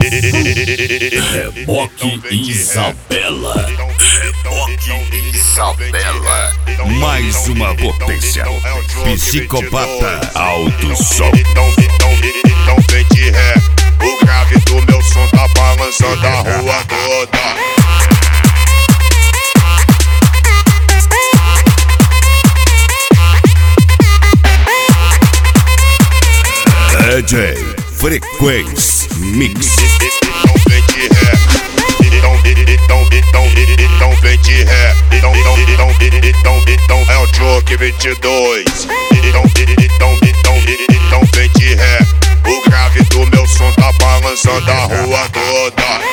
Reboque Isabela. Reboque Isabela. Mais uma potência. Psicopata Alto Som. Então vem de ré. O grave do meu som tá balançando a rua toda. DJ Frequência Mix. Então vem de ré. Então vem de ré. Então é o Joke 22. Então vem de ré. O grave do meu som tá balançando a rua toda.